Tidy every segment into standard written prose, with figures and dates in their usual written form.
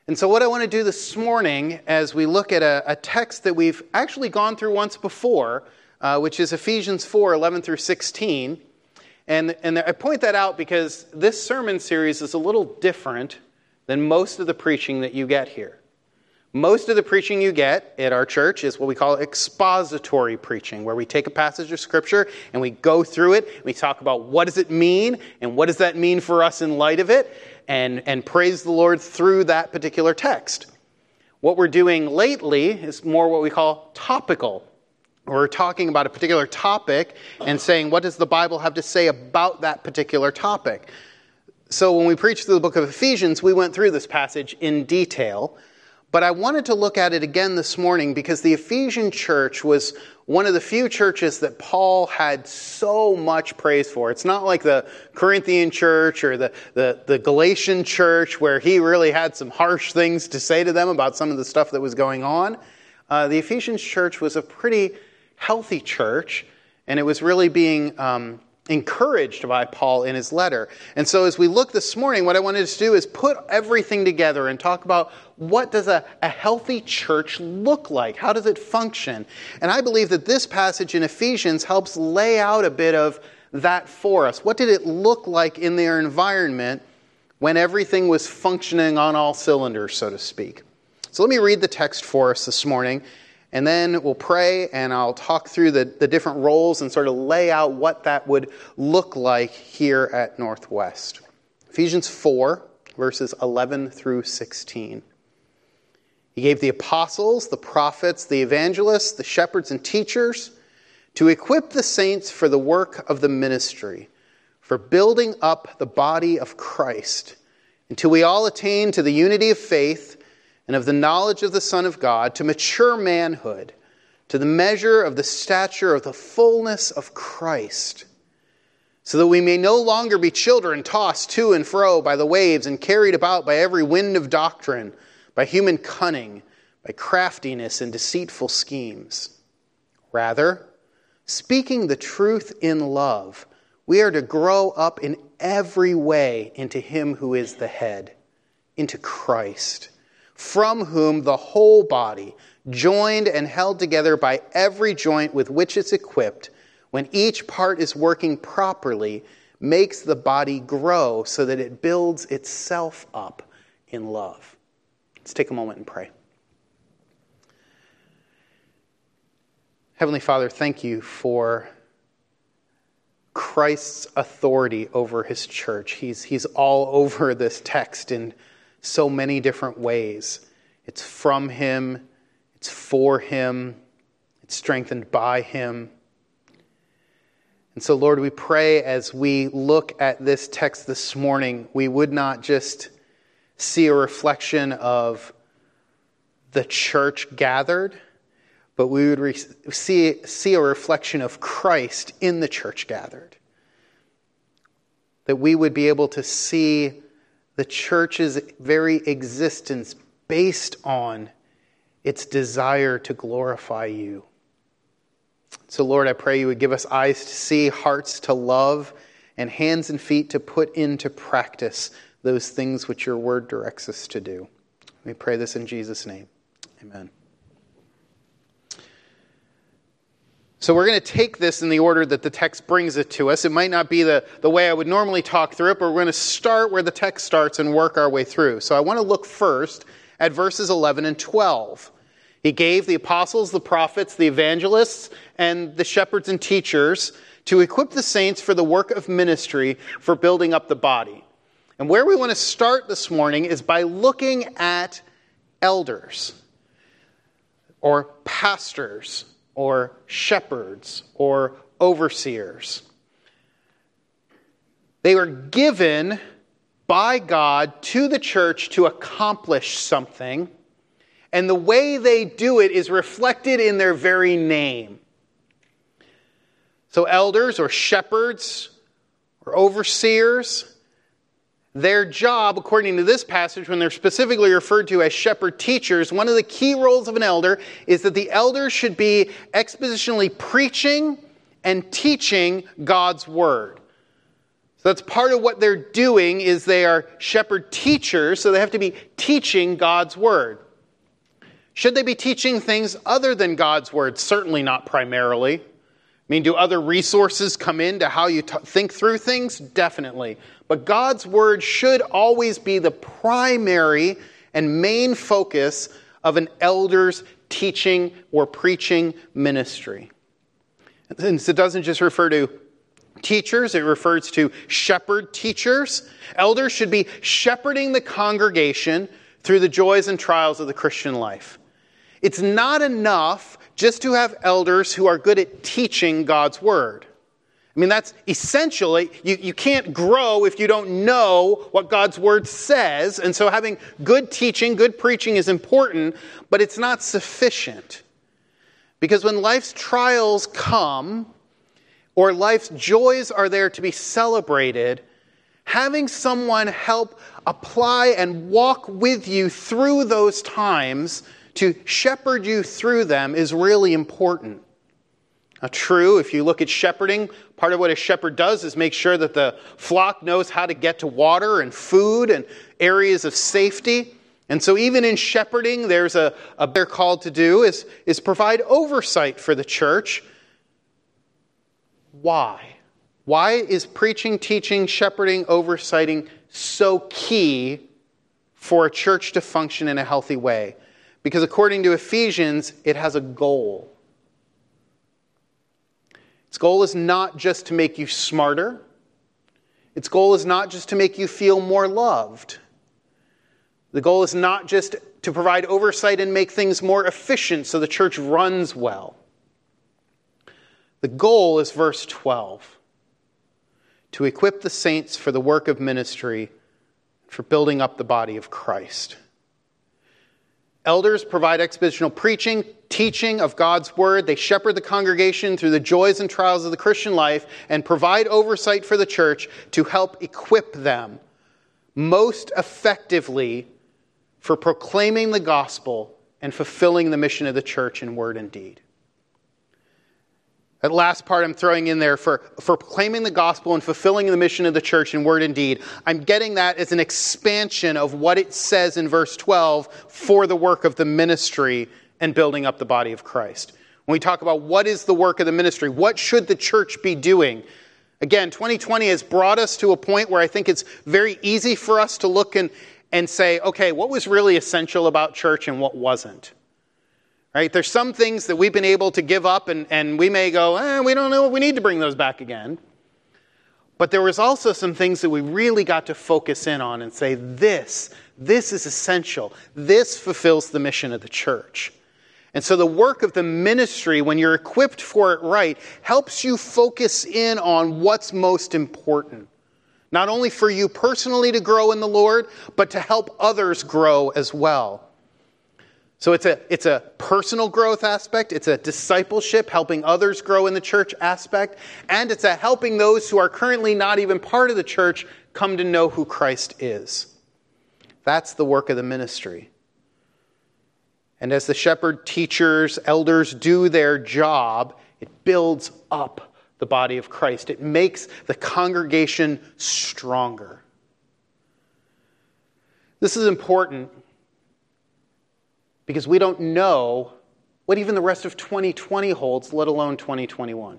And so what I want to do this morning as we look at a text that we've actually gone through once before, which is Ephesians 4:11 through 16. And I point that out because this sermon series is a little different than most of the preaching that you get here. Most of the preaching you get at our church is what we call expository preaching, where we take a passage of Scripture and we go through it. We talk about what does it mean and what does that mean for us in light of it, and praise the Lord through that particular text. What we're doing lately is more what we call topical. We're talking about a particular topic and saying, what does the Bible have to say about that particular topic? So when we preached through the book of Ephesians, we went through this passage in detail. But I wanted to look at it again this morning because the Ephesian church was one of the few churches that Paul had so much praise for. It's not like the Corinthian church or the Galatian church where he really had some harsh things to say to them about some of the stuff that was going on. The Ephesian church was a pretty healthy church, and it was really being encouraged by Paul in his letter. And so as we look this morning, what I wanted to do is put everything together and talk about what does a healthy church look like? How does it function? And I believe that this passage in Ephesians helps lay out a bit of that for us. What did it look like in their environment when everything was functioning on all cylinders, so to speak? So let me read the text for us this morning. And then we'll pray, and I'll talk through the different roles and sort of lay out what that would look like here at Northwest. Ephesians 4, verses 11 through 16. He gave the apostles, the prophets, the evangelists, the shepherds and teachers to equip the saints for the work of the ministry, for building up the body of Christ, until we all attain to the unity of faith and of the knowledge of the Son of God, to mature manhood, to the measure of the stature of the fullness of Christ, so that we may no longer be children tossed to and fro by the waves and carried about by every wind of doctrine, by human cunning, by craftiness and deceitful schemes. Rather, speaking the truth in love, we are to grow up in every way into Him who is the head, into Christ, from whom the whole body, joined and held together by every joint with which it's equipped, when each part is working properly, makes the body grow so that it builds itself up in love. Let's take a moment and pray. Heavenly Father, thank you for Christ's authority over His church. He's all over this text in so many different ways. It's from Him, it's for Him, it's strengthened by Him. And so, Lord, we pray as we look at this text this morning, we would not just see a reflection of the church gathered, but we would see a reflection of Christ in the church gathered. That we would be able to see the church's very existence based on its desire to glorify you. So, Lord, I pray you would give us eyes to see, hearts to love, and hands and feet to put into practice those things which your word directs us to do. We pray this in Jesus' name. Amen. So we're going to take this in the order that the text brings it to us. It might not be the way I would normally talk through it, but we're going to start where the text starts and work our way through. So I want to look first at verses 11 and 12. He gave the apostles, the prophets, the evangelists, and the shepherds and teachers to equip the saints for the work of ministry, for building up the body. And where we want to start this morning is by looking at elders, or pastors, or shepherds, or overseers. They were given by God to the church to accomplish something, and the way they do it is reflected in their very name. So elders, or shepherds, or overseers, their job, according to this passage, when they're specifically referred to as shepherd teachers, one of the key roles of an elder is that the elder should be expositionally preaching and teaching God's word. So that's part of what they're doing is they are shepherd teachers, so they have to be teaching God's word. Should they be teaching things other than God's word? Certainly not primarily. I mean, do other resources come into how you think through things? Definitely. But God's word should always be the primary and main focus of an elder's teaching or preaching ministry. And it doesn't just refer to teachers, it refers to shepherd teachers. Elders should be shepherding the congregation through the joys and trials of the Christian life. It's not enough just to have elders who are good at teaching God's word. I mean, that's essential. You can't grow if you don't know what God's word says. And so having good teaching, good preaching is important, but it's not sufficient. Because when life's trials come, or life's joys are there to be celebrated, having someone help apply and walk with you through those times to shepherd you through them is really important. Now, true, if you look at shepherding, part of what a shepherd does is make sure that the flock knows how to get to water and food and areas of safety. And so even in shepherding, there's they're called to do is provide oversight for the church. Why? Why is preaching, teaching, shepherding, oversighting so key for a church to function in a healthy way? Because according to Ephesians, it has a goal. Its goal is not just to make you smarter. Its goal is not just to make you feel more loved. The goal is not just to provide oversight and make things more efficient so the church runs well. The goal is verse 12. To equip the saints for the work of ministry, for building up the body of Christ. Elders provide expositional preaching, teaching of God's word. They shepherd the congregation through the joys and trials of the Christian life and provide oversight for the church to help equip them most effectively for proclaiming the gospel and fulfilling the mission of the church in word and deed. That last part I'm throwing in there for proclaiming the gospel and fulfilling the mission of the church in word and deed. I'm getting that as an expansion of what it says in verse 12 for the work of the ministry and building up the body of Christ. When we talk about what is the work of the ministry, what should the church be doing? Again, 2020 has brought us to a point where I think it's very easy for us to look and say, okay, what was really essential about church and what wasn't? Right? There's some things that we've been able to give up and we may go, we don't know if we need to bring those back again. But there was also some things that we really got to focus in on and say, this is essential. This fulfills the mission of the church. And so the work of the ministry, when you're equipped for it right, helps you focus in on what's most important. Not only for you personally to grow in the Lord, but to help others grow as well. So it's a personal growth aspect, it's a discipleship, helping others grow in the church aspect, and it's a helping those who are currently not even part of the church come to know who Christ is. That's the work of the ministry. And as the shepherd, teachers, elders do their job, it builds up the body of Christ. It makes the congregation stronger. This is important because we don't know what even the rest of 2020 holds, let alone 2021.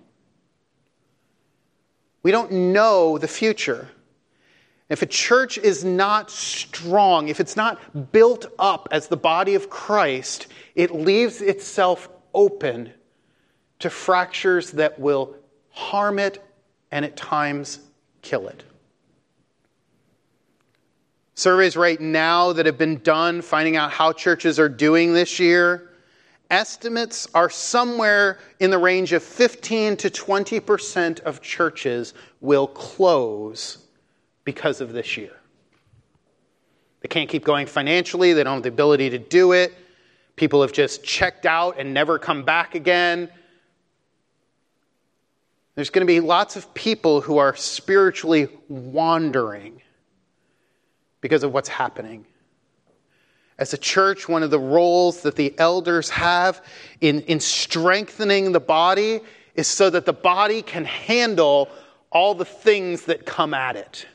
We don't know the future. If a church is not strong, if it's not built up as the body of Christ, it leaves itself open to fractures that will harm it and at times kill it. Surveys right now that have been done finding out how churches are doing this year, estimates are somewhere in the range of 15 to 20% of churches will close because of this year. They can't keep going financially. They don't have the ability to do it. People have just checked out and never come back again. There's going to be lots of people who are spiritually wandering because of what's happening. As a church, one of the roles that the elders have in strengthening the body is so that the body can handle all the things that come at it.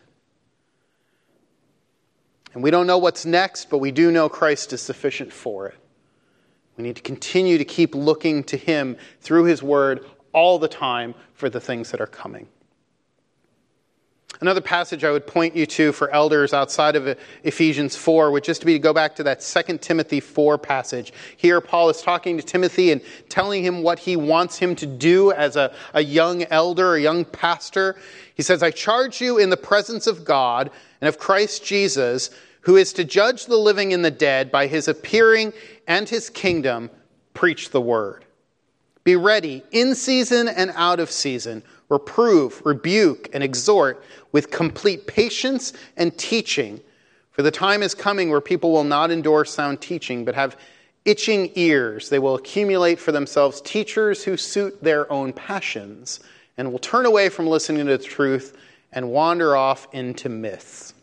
And we don't know what's next, but we do know Christ is sufficient for it. We need to continue to keep looking to him through his word all the time for the things that are coming. Another passage I would point you to for elders outside of Ephesians 4 would just be to go back to that 2 Timothy 4 passage. Here Paul is talking to Timothy and telling him what he wants him to do as a young elder, a young pastor. He says, I charge you in the presence of God and of Christ Jesus, who is to judge the living and the dead by his appearing and his kingdom, preach the word. Be ready in season and out of season. Reprove, rebuke, and exhort with complete patience and teaching. For the time is coming where people will not endure sound teaching, but have itching ears. They will accumulate for themselves teachers who suit their own passions, and will turn away from listening to the truth and wander off into myths.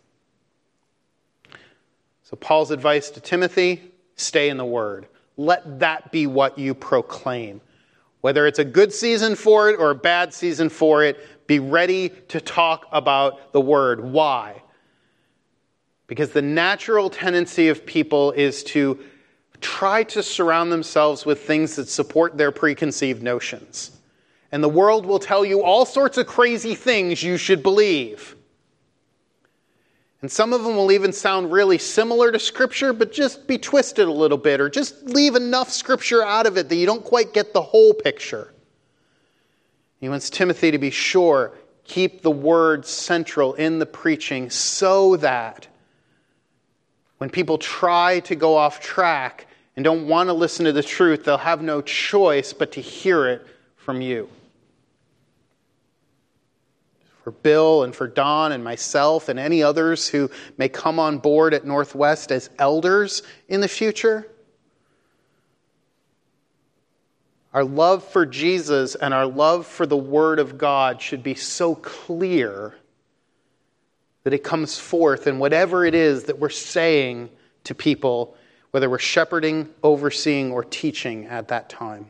So Paul's advice to Timothy, stay in the word. Let that be what you proclaim. Whether it's a good season for it or a bad season for it, be ready to talk about the word. Why? Because the natural tendency of people is to try to surround themselves with things that support their preconceived notions. And the world will tell you all sorts of crazy things you should believe. And some of them will even sound really similar to Scripture, but just be twisted a little bit, or just leave enough Scripture out of it that you don't quite get the whole picture. He wants Timothy to be sure, keep the word central in the preaching so that when people try to go off track and don't want to listen to the truth, they'll have no choice but to hear it from you. For Bill and for Don and myself and any others who may come on board at Northwest as elders in the future, our love for Jesus and our love for the Word of God should be so clear that it comes forth in whatever it is that we're saying to people, whether we're shepherding, overseeing, or teaching at that time.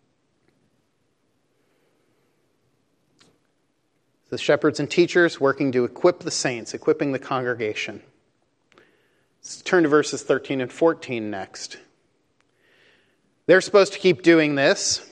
The shepherds and teachers working to equip the saints, equipping the congregation. Let's turn to verses 13 and 14 next. They're supposed to keep doing this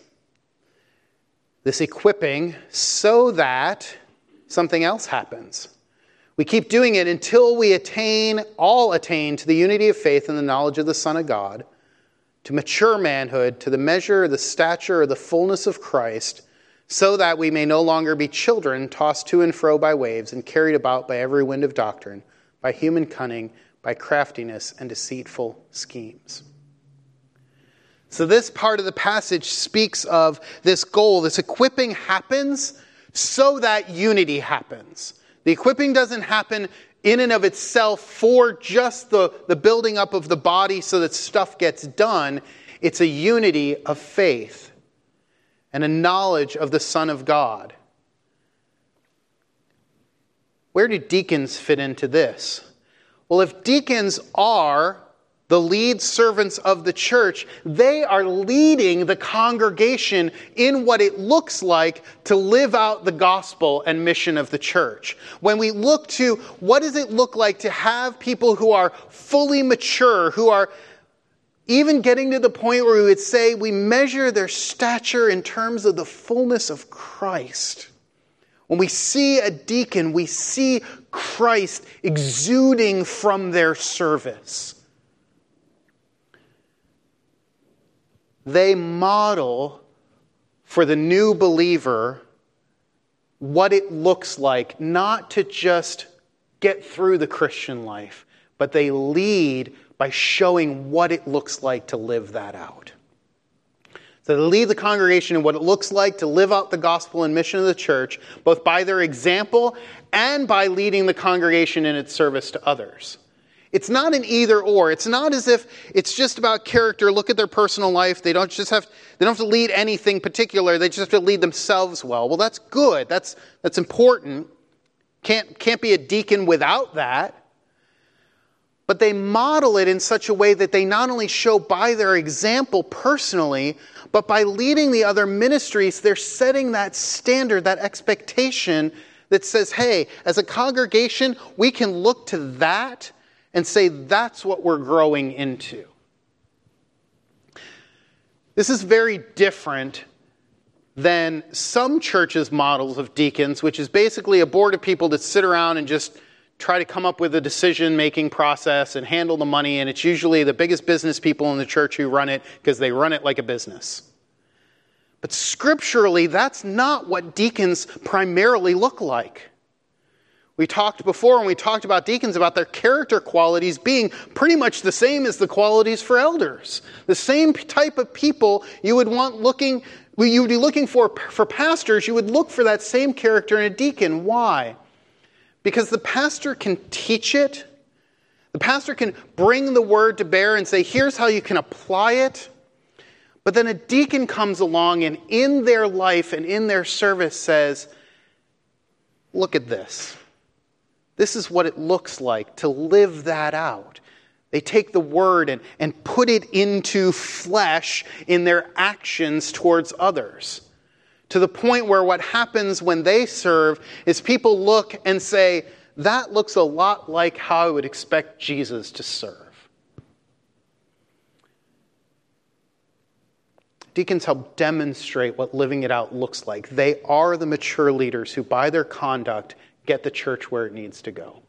equipping, so that something else happens. We keep doing it until we all attain to the unity of faith and the knowledge of the Son of God, to mature manhood, to the measure, the stature, the fullness of Christ, so that we may no longer be children tossed to and fro by waves and carried about by every wind of doctrine, by human cunning, by craftiness and deceitful schemes. So this part of the passage speaks of this goal. This equipping happens so that unity happens. The equipping doesn't happen in and of itself for just the building up of the body so that stuff gets done. It's a unity of faith and a knowledge of the Son of God. Where do deacons fit into this? Well, if deacons are the lead servants of the church, they are leading the congregation in what it looks like to live out the gospel and mission of the church. When we look to what does it look like to have people who are fully mature, who are even getting to the point where we would say we measure their stature in terms of the fullness of Christ. When we see a deacon, we see Christ exuding from their service. They model for the new believer what it looks like not to just get through the Christian life, but they lead by showing what it looks like to live that out. So they lead the congregation in what it looks like to live out the gospel and mission of the church, both by their example and by leading the congregation in its service to others. It's not an either or. It's not as if it's just about character. Look at their personal life. They don't have to lead anything particular. They just have to lead themselves well. Well, that's good. That's important. Can't be a deacon without that. But they model it in such a way that they not only show by their example personally, but by leading the other ministries, they're setting that standard, that expectation that says, hey, as a congregation, we can look to that and say that's what we're growing into. This is very different than some churches' models of deacons, which is basically a board of people that sit around and just try to come up with a decision-making process and handle the money, and it's usually the biggest business people in the church who run it because they run it like a business. But scripturally, that's not what deacons primarily look like. We talked before, when we talked about deacons, about their character qualities being pretty much the same as the qualities for elders. The same type of people you would be looking for pastors, you would look for that same character in a deacon. Why? Because the pastor can teach it. The pastor can bring the word to bear and say, here's how you can apply it. But then a deacon comes along and in their life and in their service says, look at this. This is what it looks like to live that out. They take the word and put it into flesh in their actions towards others. To the point where what happens when they serve is people look and say, that looks a lot like how I would expect Jesus to serve. Deacons help demonstrate what living it out looks like. They are the mature leaders who, by their conduct, get the church where it needs to go.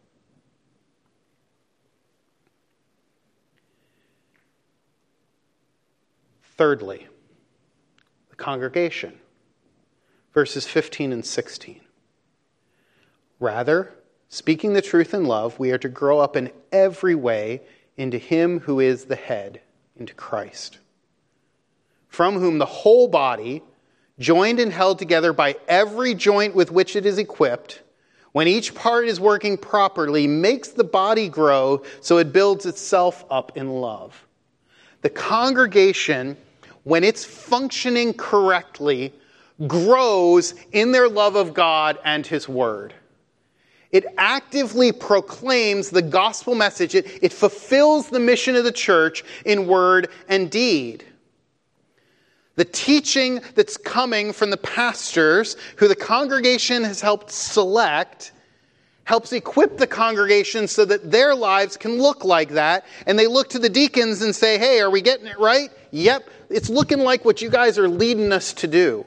Thirdly, the congregation. Verses 15 and 16. Rather, speaking the truth in love, we are to grow up in every way into Him who is the head, into Christ, from whom the whole body, joined and held together by every joint with which it is equipped, when each part is working properly, makes the body grow so it builds itself up in love. The congregation, when it's functioning correctly, grows in their love of God and His Word. It actively proclaims the gospel message. It fulfills the mission of the church in word and deed. The teaching that's coming from the pastors, who the congregation has helped select, helps equip the congregation so that their lives can look like that. And they look to the deacons and say, hey, are we getting it right? Yep, it's looking like what you guys are leading us to do.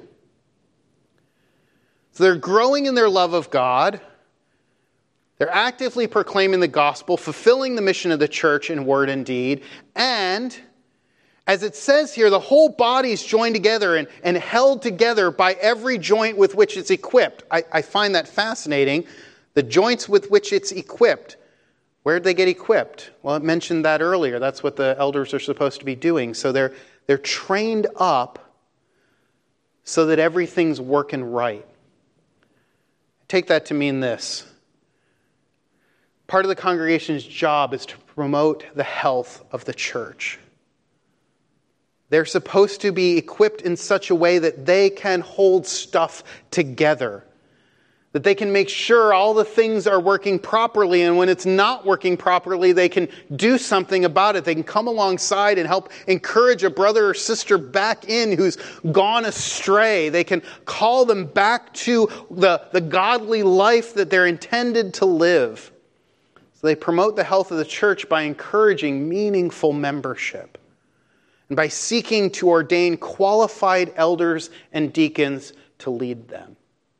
So they're growing in their love of God. They're actively proclaiming the gospel, fulfilling the mission of the church in word and deed. And, as it says here, the whole body is joined together and held together by every joint with which it's equipped. I find that fascinating. The joints with which it's equipped. Where did they get equipped? Well, it mentioned that earlier. That's what the elders are supposed to be doing. So they're trained up so that everything's working right. Take that to mean this. Part of the congregation's job is to promote the health of the church. They're supposed to be equipped in such a way that they can hold stuff together. That they can make sure all the things are working properly, and when it's not working properly, they can do something about it. They can come alongside and help encourage a brother or sister back in who's gone astray. They can call them back to the godly life that they're intended to live. So they promote the health of the church by encouraging meaningful membership and by seeking to ordain qualified elders and deacons to lead them.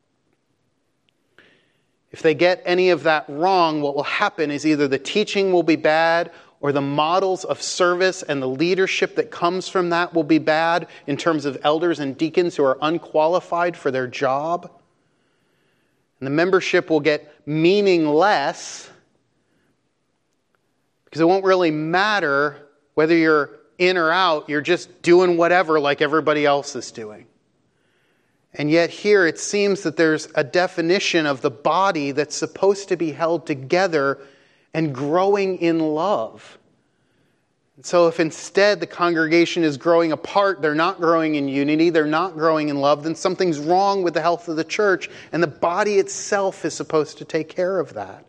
If they get any of that wrong, what will happen is either the teaching will be bad or the models of service and the leadership that comes from that will be bad in terms of elders and deacons who are unqualified for their job. And the membership will get meaningless because it won't really matter whether you're in or out. You're just doing whatever like everybody else is doing. And yet here it seems that there's a definition of the body that's supposed to be held together and growing in love. And so if instead the congregation is growing apart, they're not growing in unity, they're not growing in love, then something's wrong with the health of the church, and the body itself is supposed to take care of that.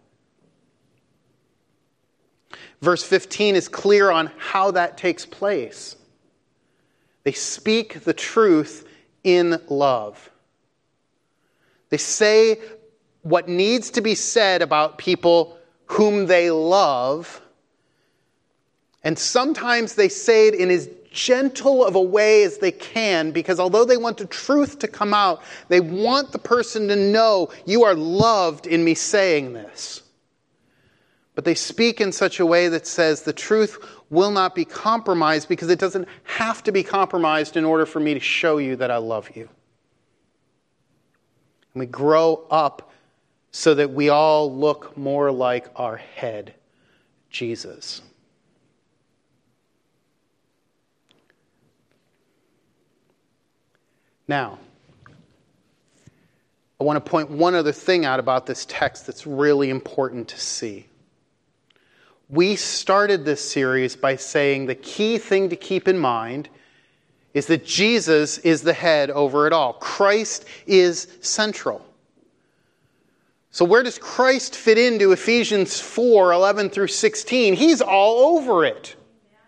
Verse 15 is clear on how that takes place. They speak the truth in love. They say what needs to be said about people whom they love. And sometimes they say it in as gentle of a way as they can, because although they want the truth to come out, they want the person to know, you are loved in me saying this. But they speak in such a way that says the truth will not be compromised, because it doesn't have to be compromised in order for me to show you that I love you. And we grow up so that we all look more like our head, Jesus. Now, I want to point one other thing out about this text that's really important to see. We started this series by saying the key thing to keep in mind is that Jesus is the head over it all. Christ is central. So where does Christ fit into Ephesians 4:11 through 16? He's all over it.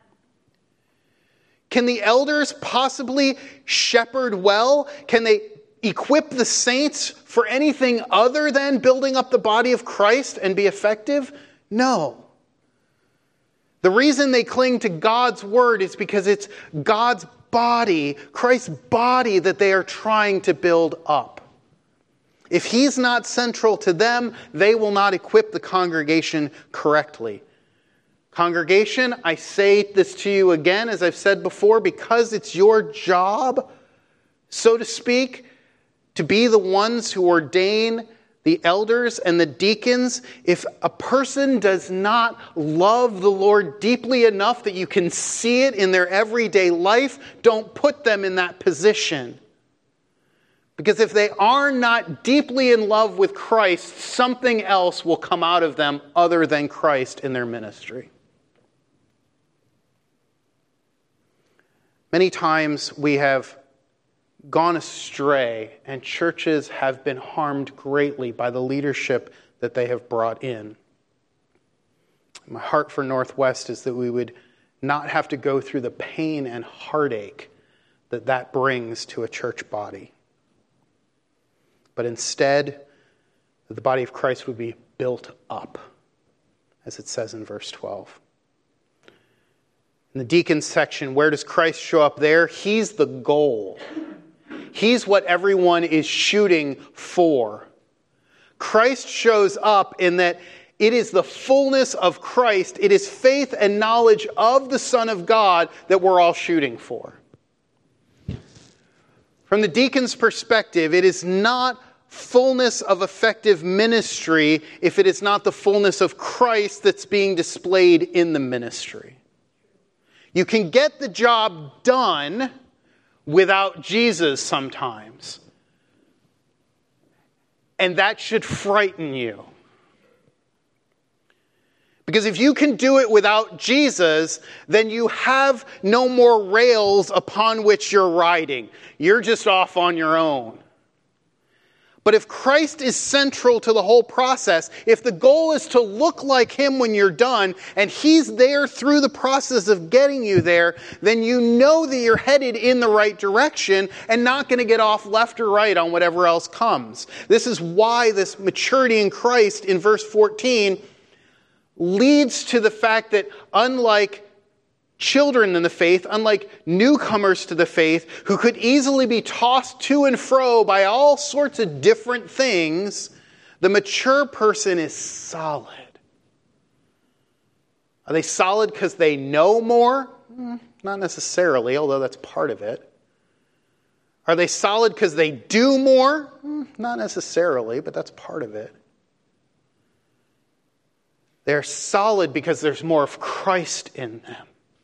Can the elders possibly shepherd well? Can they equip the saints for anything other than building up the body of Christ and be effective? No. The reason they cling to God's word is because it's God's body, Christ's body, that they are trying to build up. If he's not central to them, they will not equip the congregation correctly. Congregation, I say this to you again, as I've said before, because it's your job, so to speak, to be the ones who ordain the elders and the deacons. If a person does not love the Lord deeply enough that you can see it in their everyday life, don't put them in that position. Because if they are not deeply in love with Christ, something else will come out of them other than Christ in their ministry. Many times we have gone astray, and churches have been harmed greatly by the leadership that they have brought in. My heart for Northwest is that we would not have to go through the pain and heartache that brings to a church body. But instead, the body of Christ would be built up, as it says in verse 12. In the deacons section, where does Christ show up there? He's the goal. He's what everyone is shooting for. Christ shows up in that it is the fullness of Christ. It is faith and knowledge of the Son of God that we're all shooting for. From the deacon's perspective, it is not fullness of effective ministry if it is not the fullness of Christ that's being displayed in the ministry. You can get the job done without Jesus sometimes. And that should frighten you. Because if you can do it without Jesus, then you have no more rails upon which you're riding. You're just off on your own. But if Christ is central to the whole process, if the goal is to look like him when you're done, and he's there through the process of getting you there, then you know that you're headed in the right direction and not going to get off left or right on whatever else comes. This is why this maturity in Christ in verse 14 leads to the fact that unlike children in the faith, unlike newcomers to the faith, who could easily be tossed to and fro by all sorts of different things, the mature person is solid. Are they solid because they know more? Not necessarily, although that's part of it. Are they solid because they do more? Not necessarily, but that's part of it. They're solid because there's more of Christ in them.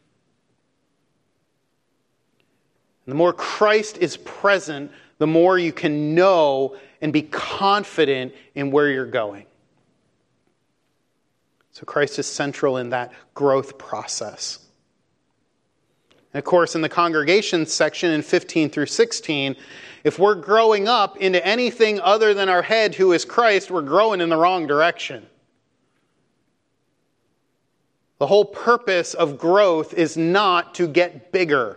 And the more Christ is present, the more you can know and be confident in where you're going. So Christ is central in that growth process. And of course, in the congregation section in 15 through 16, if we're growing up into anything other than our head, who is Christ, we're growing in the wrong direction. The whole purpose of growth is not to get bigger.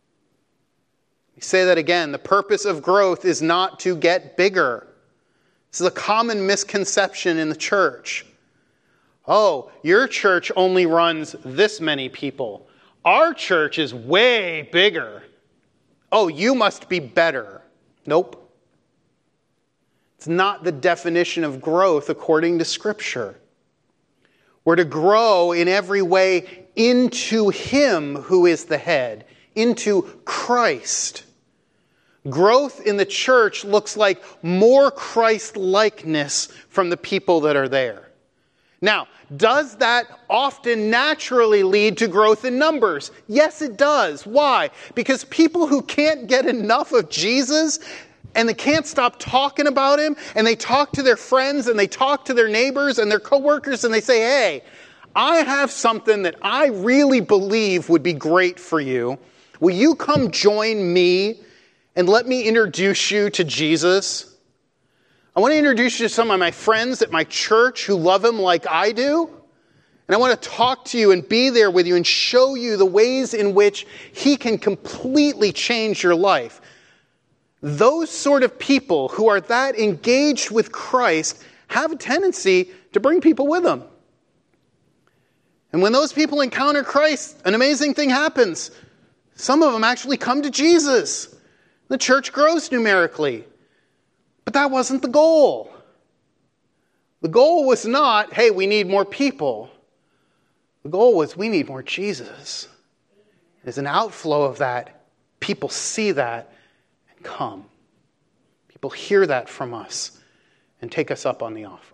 Say that again. The purpose of growth is not to get bigger. This is a common misconception in the church. Oh, your church only runs this many people. Our church is way bigger. Oh, you must be better. Nope. It's not the definition of growth according to Scripture. We're to grow in every way into Him who is the head, into Christ. Growth in the church looks like more Christ-likeness from the people that are there. Now, does that often naturally lead to growth in numbers? Yes, it does. Why? Because people who can't get enough of Jesus and they can't stop talking about Him, and they talk to their friends and they talk to their neighbors and their coworkers and they say, hey, I have something that I really believe would be great for you. Will you come join me and let me introduce you to Jesus? I want to introduce you to some of my friends at my church who love Him like I do. And I want to talk to you and be there with you and show you the ways in which He can completely change your life. Those sort of people who are that engaged with Christ have a tendency to bring people with them. And when those people encounter Christ, an amazing thing happens. Some of them actually come to Jesus. The church grows numerically. But that wasn't the goal. The goal was not, hey, we need more people. The goal was, we need more Jesus. As an outflow of that, people see that and come. People hear that from us and take us up on the offer.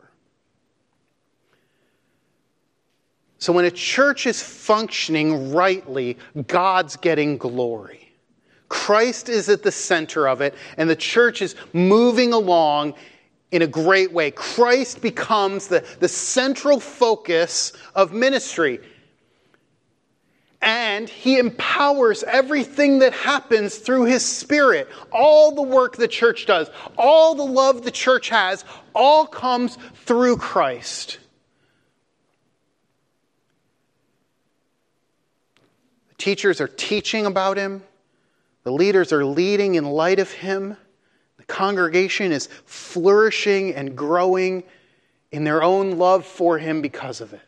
So when a church is functioning rightly, God's getting glory. Christ is at the center of it, and the church is moving along in a great way. Christ becomes the central focus of ministry. And He empowers everything that happens through His Spirit. All the work the church does, all the love the church has, all comes through Christ. The teachers are teaching about Him. The leaders are leading in light of Him. The congregation is flourishing and growing in their own love for Him because of it.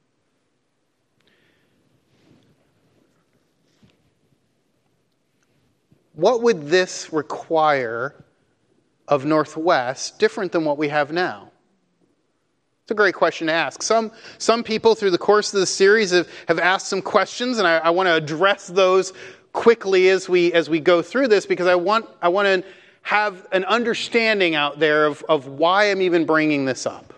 What would this require of Northwest different than what we have now? It's a great question to ask. Some people through the course of the series have asked some questions, and I want to address those quickly as we go through this, because I want to have an understanding out there of why I'm even bringing this up.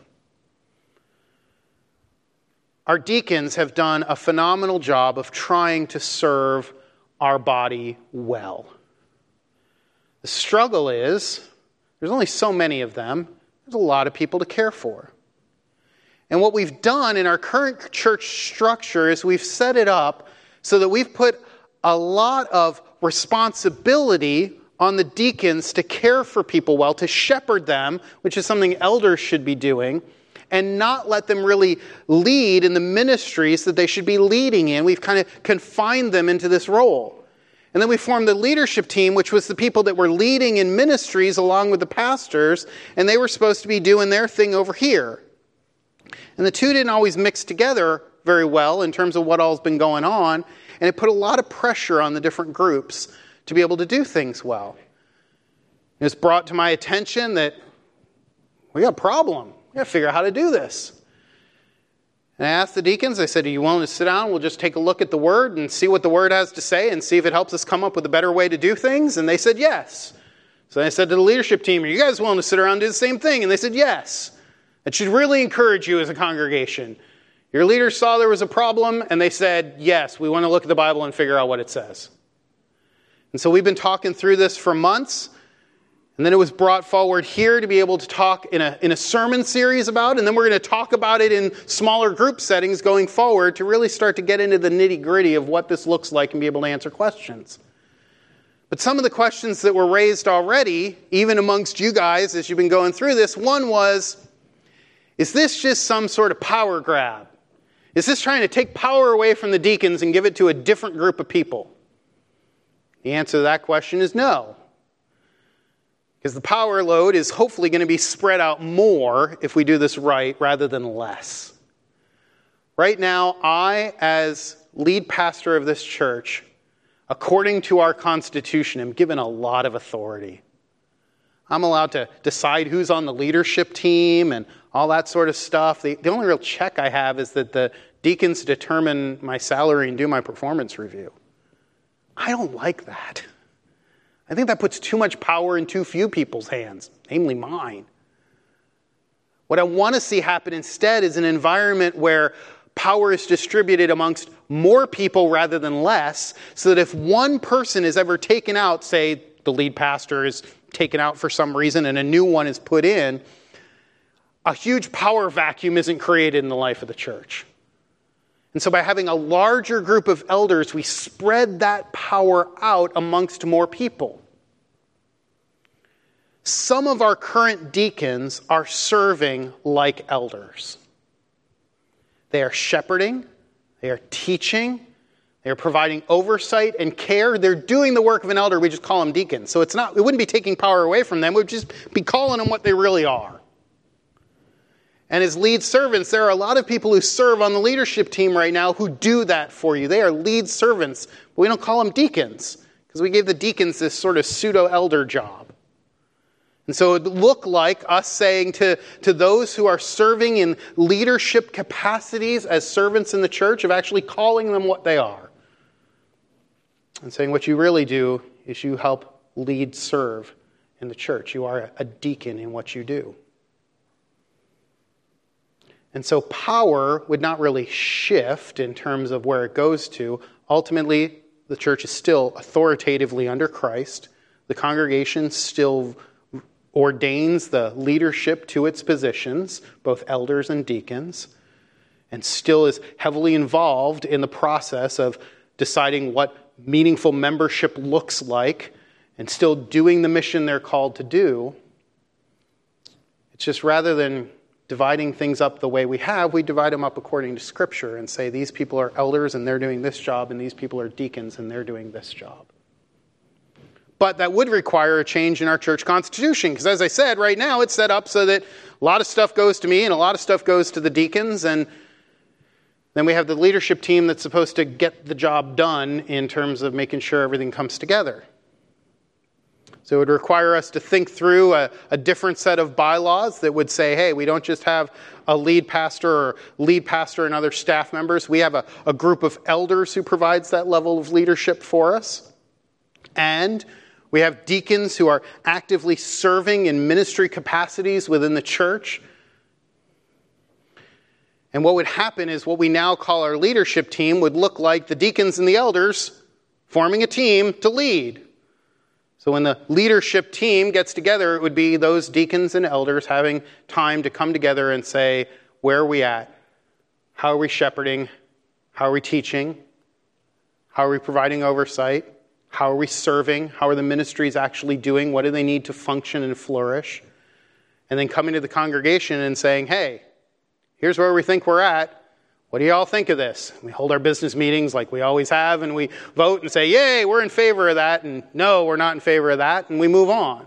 Our deacons have done a phenomenal job of trying to serve our body well. The struggle is, there's only so many of them. There's a lot of people to care for. And what we've done in our current church structure is we've set it up so that we've put a lot of responsibility on the deacons to care for people well, to shepherd them, which is something elders should be doing, and not let them really lead in the ministries that they should be leading in. We've kind of confined them into this role. And then we formed the leadership team, which was the people that were leading in ministries along with the pastors, and they were supposed to be doing their thing over here. And the two didn't always mix together very well in terms of what all's been going on, and it put a lot of pressure on the different groups to be able to do things well. It was brought to my attention that we got a problem. We got to figure out how to do this. And I asked the deacons, I said, are you willing to sit down? We'll just take a look at the Word and see what the Word has to say and see if it helps us come up with a better way to do things. And they said yes. So I said to the leadership team, are you guys willing to sit around and do the same thing? And they said yes. That should really encourage you as a congregation. Your leaders saw there was a problem and they said, yes, we want to look at the Bible and figure out what it says. And so we've been talking through this for months. And then it was brought forward here to be able to talk in a sermon series about, and then we're going to talk about it in smaller group settings going forward to really start to get into the nitty-gritty of what this looks like and be able to answer questions. But some of the questions that were raised already, even amongst you guys as you've been going through this, one was, is this just some sort of power grab? Is this trying to take power away from the deacons and give it to a different group of people? The answer to that question is no. Because the power load is hopefully going to be spread out more if we do this right rather than less. Right now, I, as lead pastor of this church, according to our Constitution, am given a lot of authority. I'm allowed to decide who's on the leadership team and all that sort of stuff. The only real check I have is that the deacons determine my salary and do my performance review. I don't like that. I think that puts too much power in too few people's hands, namely mine. What I want to see happen instead is an environment where power is distributed amongst more people rather than less, so that if one person is ever taken out, say the lead pastor is taken out for some reason and a new one is put in, a huge power vacuum isn't created in the life of the church. And so by having a larger group of elders, we spread that power out amongst more people. Some of our current deacons are serving like elders. They are shepherding, they are teaching, they are providing oversight and care. They're doing the work of an elder. We just call them deacons. So it wouldn't be taking power away from them. We'd just be calling them what they really are. And as lead servants, there are a lot of people who serve on the leadership team right now who do that for you. They are lead servants, but we don't call them deacons because we gave the deacons this sort of pseudo-elder job. And so it would look like us saying to those who are serving in leadership capacities as servants in the church, of actually calling them what they are. And saying what you really do is you help lead serve in the church. You are a deacon in what you do. And so power would not really shift in terms of where it goes to. Ultimately, the church is still authoritatively under Christ. The congregation still ordains the leadership to its positions, both elders and deacons, and still is heavily involved in the process of deciding what meaningful membership looks like and still doing the mission they're called to do. It's just rather than dividing things up the way we have, we divide them up according to Scripture and say these people are elders and they're doing this job, and these people are deacons and they're doing this job. But that would require a change in our church constitution, because as I said, right now it's set up so that a lot of stuff goes to me and a lot of stuff goes to the deacons, and then we have the leadership team that's supposed to get the job done in terms of making sure everything comes together. So it would require us to think through a different set of bylaws that would say, hey, we don't just have a lead pastor and other staff members. We have a group of elders who provides that level of leadership for us. And we have deacons who are actively serving in ministry capacities within the church. And what would happen is what we now call our leadership team would look like the deacons and the elders forming a team to lead. So when the leadership team gets together, it would be those deacons and elders having time to come together and say, where are we at? How are we shepherding? How are we teaching? How are we providing oversight? How are we serving? How are the ministries actually doing? What do they need to function and flourish? And then coming to the congregation and saying, hey, here's where we think we're at. What do you all think of this? We hold our business meetings like we always have, and we vote and say, yay, we're in favor of that, and no, we're not in favor of that, and we move on.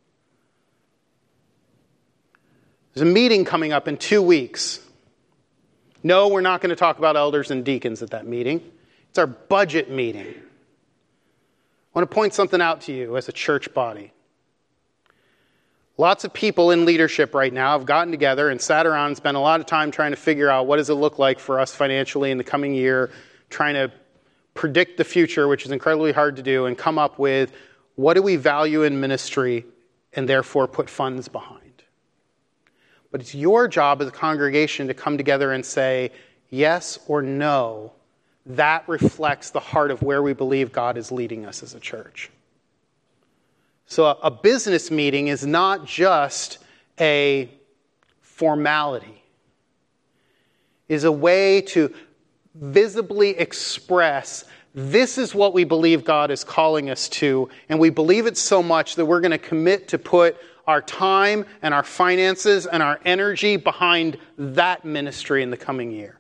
There's a meeting coming up in 2 weeks. No, we're not going to talk about elders and deacons at that meeting. It's our budget meeting. I want to point something out to you as a church body. Lots of people in leadership right now have gotten together and sat around and spent a lot of time trying to figure out what does it look like for us financially in the coming year, trying to predict the future, which is incredibly hard to do, and come up with what do we value in ministry and therefore put funds behind. But it's your job as a congregation to come together and say yes or no. That reflects the heart of where we believe God is leading us as a church. So a business meeting is not just a formality. It is a way to visibly express this is what we believe God is calling us to, and we believe it so much that we're going to commit to put our time and our finances and our energy behind that ministry in the coming year.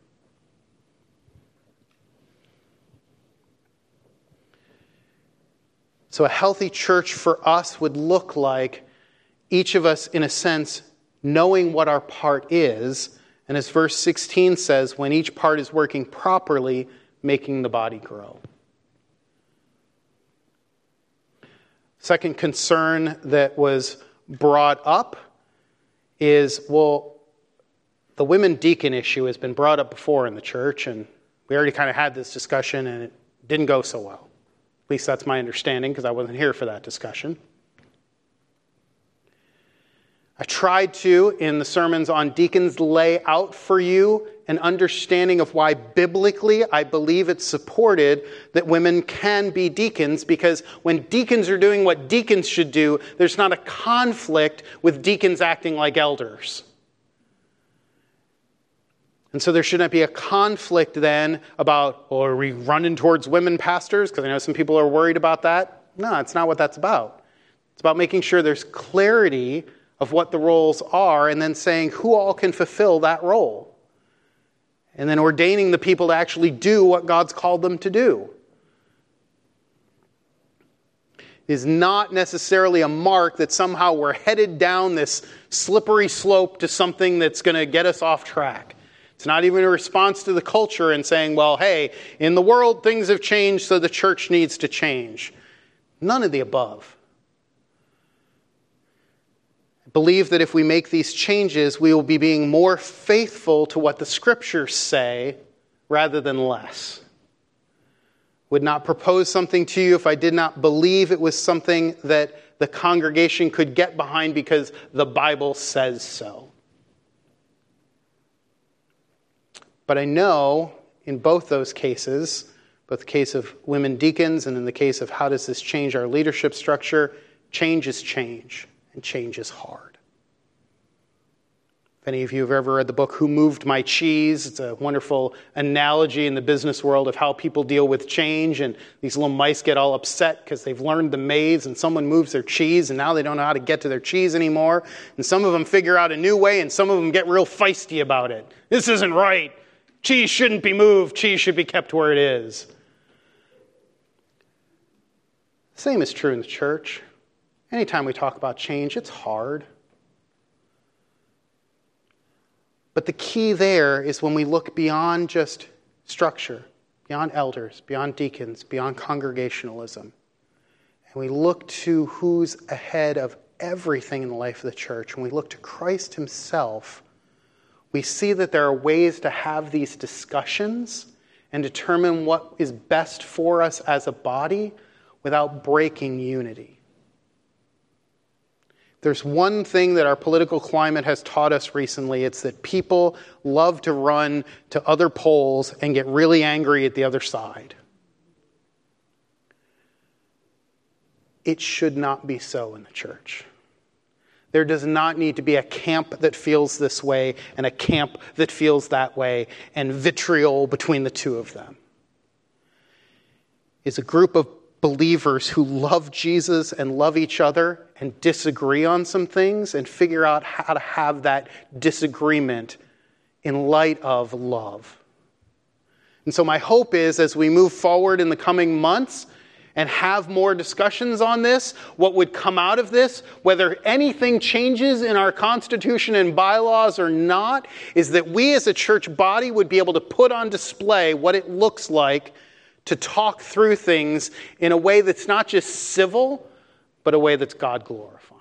So a healthy church for us would look like each of us, in a sense, knowing what our part is, and as verse 16 says, when each part is working properly, making the body grow. Second concern that was brought up is, well, the women deacon issue has been brought up before in the church, and we already kind of had this discussion, and it didn't go so well. At least that's my understanding, because I wasn't here for that discussion. I tried to, in the sermons on deacons, lay out for you an understanding of why biblically I believe it's supported that women can be deacons, because when deacons are doing what deacons should do, there's not a conflict with deacons acting like elders. And so there shouldn't be a conflict then about, well, are we running towards women pastors? Because I know some people are worried about that. No, it's not what that's about. It's about making sure there's clarity of what the roles are, and then saying who all can fulfill that role. And then ordaining the people to actually do what God's called them to do. It is not necessarily a mark that somehow we're headed down this slippery slope to something that's going to get us off track. It's not even a response to the culture and saying, well, hey, in the world things have changed, so the church needs to change. None of the above. Believe that if we make these changes, we will be being more faithful to what the scriptures say rather than less. Would not propose something to you if I did not believe it was something that the congregation could get behind because the Bible says so. But I know in both those cases, both the case of women deacons and in the case of how does this change our leadership structure, change is change. And change is hard. If any of you have ever read the book, Who Moved My Cheese? It's a wonderful analogy in the business world of how people deal with change. And these little mice get all upset because they've learned the maze and someone moves their cheese and now they don't know how to get to their cheese anymore. And some of them figure out a new way and some of them get real feisty about it. This isn't right. Cheese shouldn't be moved. Cheese should be kept where it is. The same is true in the church. Anytime we talk about change, it's hard. But the key there is when we look beyond just structure, beyond elders, beyond deacons, beyond congregationalism, and we look to who's ahead of everything in the life of the church, when we look to Christ himself, we see that there are ways to have these discussions and determine what is best for us as a body without breaking unity. There's one thing that our political climate has taught us recently. It's that people love to run to other poles and get really angry at the other side. It should not be so in the church. There does not need to be a camp that feels this way and a camp that feels that way and vitriol between the two of them. It's a group of believers who love Jesus and love each other and disagree on some things and figure out how to have that disagreement in light of love. And so my hope is as we move forward in the coming months and have more discussions on this, what would come out of this, whether anything changes in our constitution and bylaws or not, is that we as a church body would be able to put on display what it looks like to talk through things in a way that's not just civil, but a way that's God-glorifying.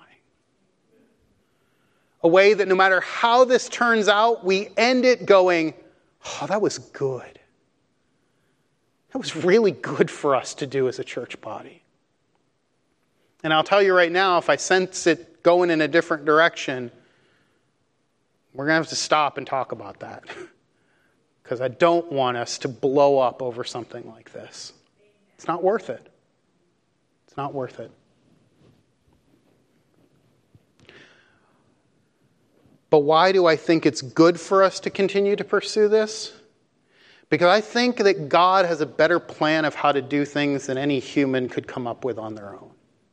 A way that no matter how this turns out, we end it going, oh, that was good. That was really good for us to do as a church body. And I'll tell you right now, if I sense it going in a different direction, we're going to have to stop and talk about that. Because I don't want us to blow up over something like this. It's not worth it. It's not worth it. But why do I think it's good for us to continue to pursue this? Because I think that God has a better plan of how to do things than any human could come up with on their own.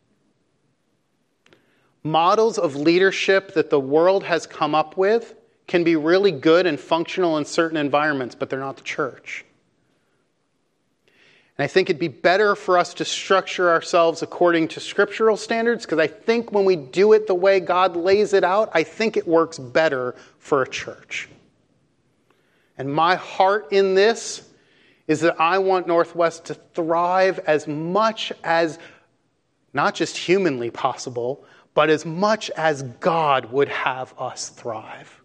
Models of leadership that the world has come up with can be really good and functional in certain environments, but they're not the church. And I think it'd be better for us to structure ourselves according to scriptural standards, because I think when we do it the way God lays it out, I think it works better for a church. And my heart in this is that I want Northwest to thrive as much as, not just humanly possible, but as much as God would have us thrive.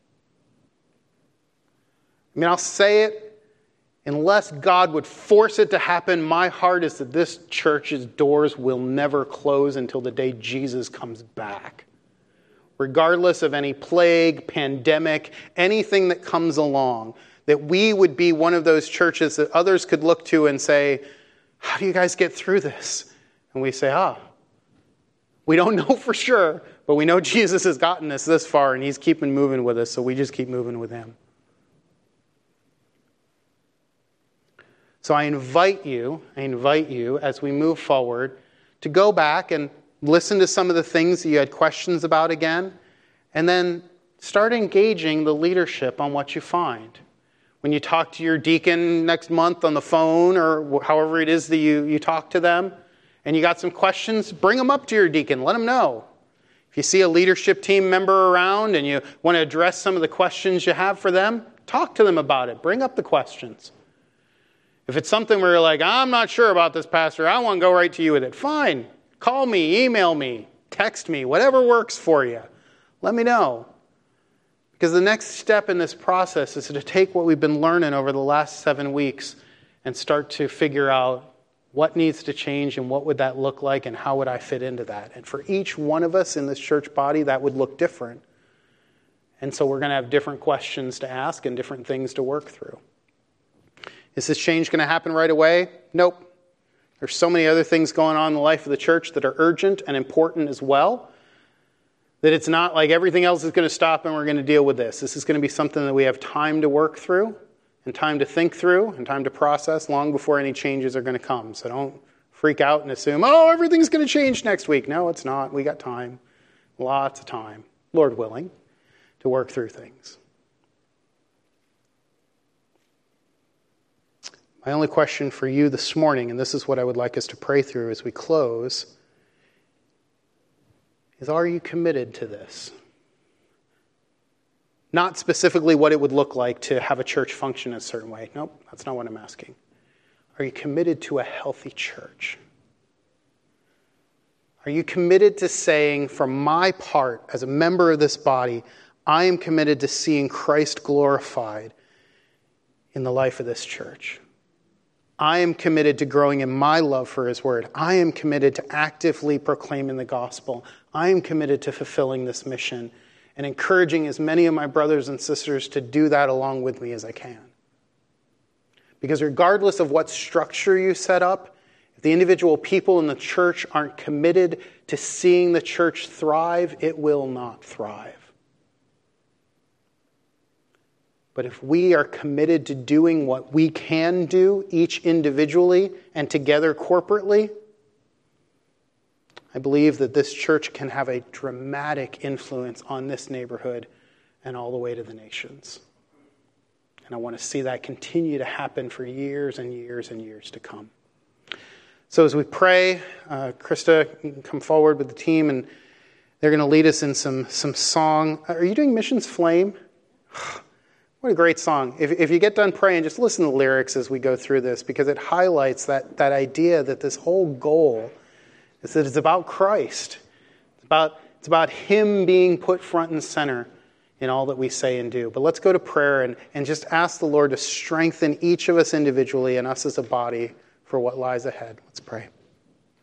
I mean, I'll say it, unless God would force it to happen, my heart is that this church's doors will never close until the day Jesus comes back. Regardless of any plague, pandemic, anything that comes along, that we would be one of those churches that others could look to and say, how do you guys get through this? And we say, we don't know for sure, but we know Jesus has gotten us this far and he's keeping moving with us, so we just keep moving with him. So I invite you, as we move forward, to go back and listen to some of the things that you had questions about again, and then start engaging the leadership on what you find. When you talk to your deacon next month on the phone, or however it is that you talk to them, and you got some questions, bring them up to your deacon. Let them know. If you see a leadership team member around and you want to address some of the questions you have for them, talk to them about it. Bring up the questions. If it's something where you're like, I'm not sure about this, Pastor, I want to go right to you with it. Fine. Call me, email me, text me, whatever works for you. Let me know. Because the next step in this process is to take what we've been learning over the last 7 weeks and start to figure out what needs to change and what would that look like and how would I fit into that. And for each one of us in this church body, that would look different. And so we're going to have different questions to ask and different things to work through. Is this change going to happen right away? Nope. There's so many other things going on in the life of the church that are urgent and important as well, that it's not like everything else is going to stop and we're going to deal with this. This is going to be something that we have time to work through and time to think through and time to process long before any changes are going to come. So don't freak out and assume, everything's going to change next week. No, it's not. We got time. Lots of time, Lord willing, to work through things. My only question for you this morning, and this is what I would like us to pray through as we close, is, are you committed to this? Not specifically what it would look like to have a church function a certain way. Nope, that's not what I'm asking. Are you committed to a healthy church? Are you committed to saying, for my part, as a member of this body, I am committed to seeing Christ glorified in the life of this church? I am committed to growing in my love for his word. I am committed to actively proclaiming the gospel. I am committed to fulfilling this mission and encouraging as many of my brothers and sisters to do that along with me as I can. Because regardless of what structure you set up, if the individual people in the church aren't committed to seeing the church thrive, it will not thrive. But if we are committed to doing what we can do, each individually and together corporately, I believe that this church can have a dramatic influence on this neighborhood and all the way to the nations. And I want to see that continue to happen for years and years and years to come. So as we pray, Krista can come forward with the team, and they're going to lead us in some song. Are you doing Missions Flame? What a great song. If you get done praying, just listen to the lyrics as we go through this, because it highlights that idea that this whole goal is that it's about Christ. It's about him being put front and center in all that we say and do. But let's go to prayer and just ask the Lord to strengthen each of us individually and us as a body for what lies ahead. Let's pray.